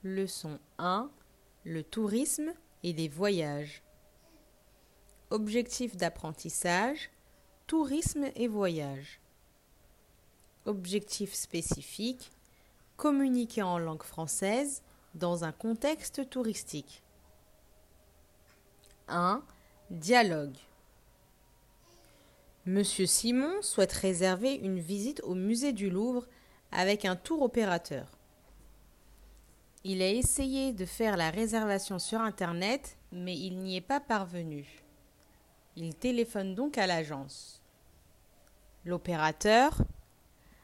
Leçon 1. Le tourisme et les voyages. Objectif d'apprentissage. Tourisme et voyage. Objectif spécifique. Communiquer en langue française dans un contexte touristique. 1. Dialogue. Monsieur Simon souhaite réserver une visite au musée du Louvre avec un tour opérateur. Il a essayé de faire la réservation sur Internet, mais il n'y est pas parvenu. Il téléphone donc à l'agence. L'opérateur. Allô ?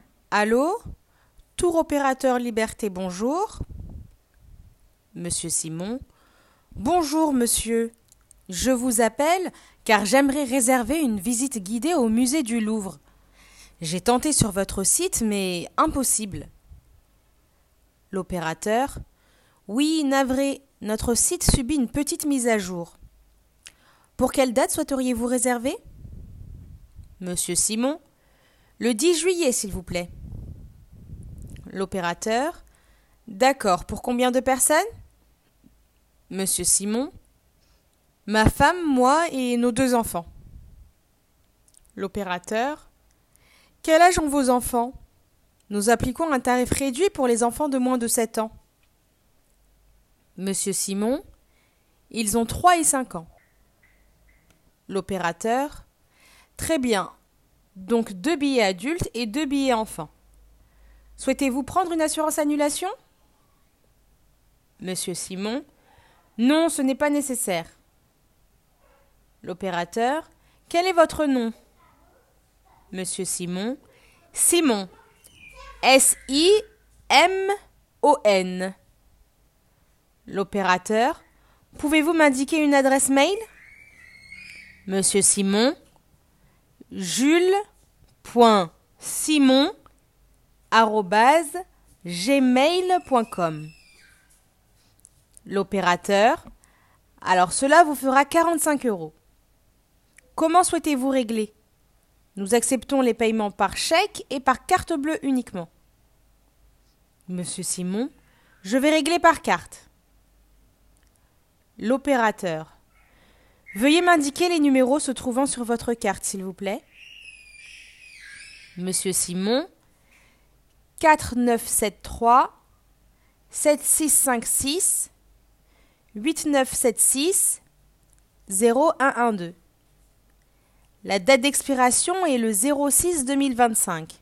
Tour opérateur Liberté, bonjour. Monsieur Simon. Bonjour, monsieur. Je vous appelle car j'aimerais réserver une visite guidée au musée du Louvre. J'ai tenté sur votre site, mais impossible. L'opérateur. Oui, navré, notre site subit une petite mise à jour. Pour quelle date souhaiteriez-vous réserver ? Monsieur Simon. Le 10 juillet, s'il vous plaît. L'opérateur. D'accord, pour combien de personnes ? Monsieur Simon. Ma femme, moi et nos 2 enfants. L'opérateur. Quel âge ont vos enfants ? Nous appliquons un tarif réduit pour les enfants de moins de 7 ans. Monsieur Simon. Ils ont 3 et 5 ans. L'opérateur. Très bien. Donc 2 billets adultes et 2 billets enfants. Souhaitez-vous prendre une assurance annulation ? Monsieur Simon. Non, ce n'est pas nécessaire. L'opérateur. Quel est votre nom ? Monsieur Simon. Simon. S-I-M-O-N. L'opérateur. Pouvez-vous m'indiquer une adresse mail ? Monsieur Simon. jules.simon@gmail.com. L'opérateur. Alors cela vous fera 45 €. Comment souhaitez-vous régler ? Nous acceptons les paiements par chèque et par carte bleue uniquement. Monsieur Simon. Je vais régler par carte. L'opérateur. Veuillez m'indiquer les numéros se trouvant sur votre carte, s'il vous plaît. Monsieur Simon. 4973 7656 8976 0112. La date d'expiration est le 06-2025.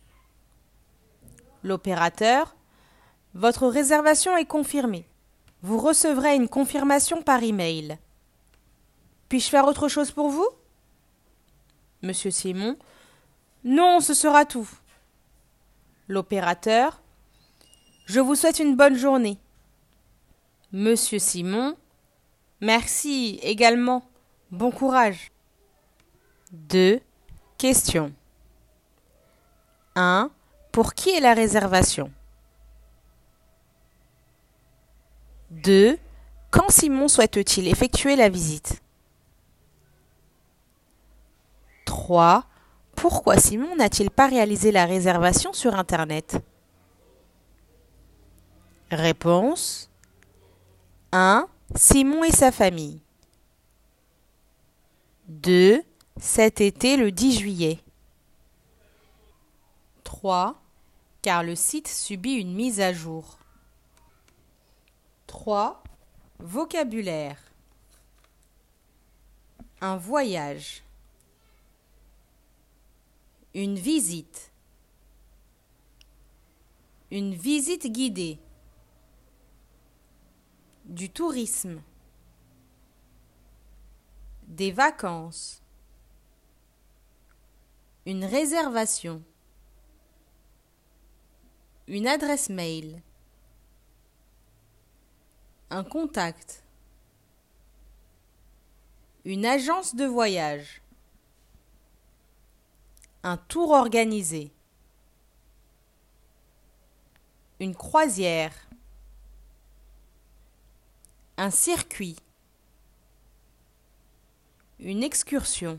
L'opérateur. Votre réservation est confirmée. Vous recevrez une confirmation par email. Puis-je faire autre chose pour vous ? Monsieur Simon. Non, ce sera tout. L'opérateur. Je vous souhaite une bonne journée. Monsieur Simon. Merci également. Bon courage. 2. Questions. 1. Pour qui est la réservation ? 2. Quand Simon souhaite-t-il effectuer la visite ? 3. Pourquoi Simon n'a-t-il pas réalisé la réservation sur Internet ? Réponse. 1. Simon et sa famille. 2. Cet été le 10 juillet. 3. Car le site subit une mise à jour. 3. Vocabulaire. Un voyage. Une visite. Une visite guidée. Du tourisme. Des vacances. Une réservation. Une adresse mail. Un contact. Une agence de voyage. Un tour organisé. Une croisière. Un circuit. Une excursion.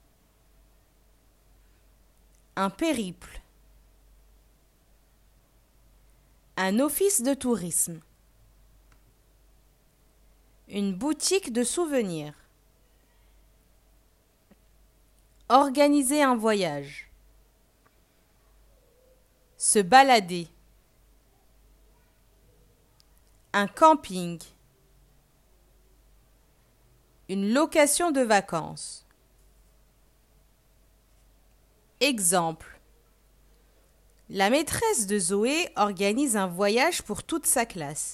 Un périple. Un office de tourisme. Une boutique de souvenirs. Organiser un voyage. Se balader. Un camping. Une location de vacances. Exemple. La maîtresse de Zoé organise un voyage pour toute sa classe.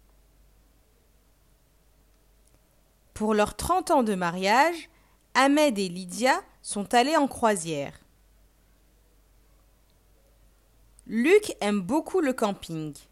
Pour leurs 30 ans de mariage, Ahmed et Lydia sont allés en croisière. Luc aime beaucoup le camping.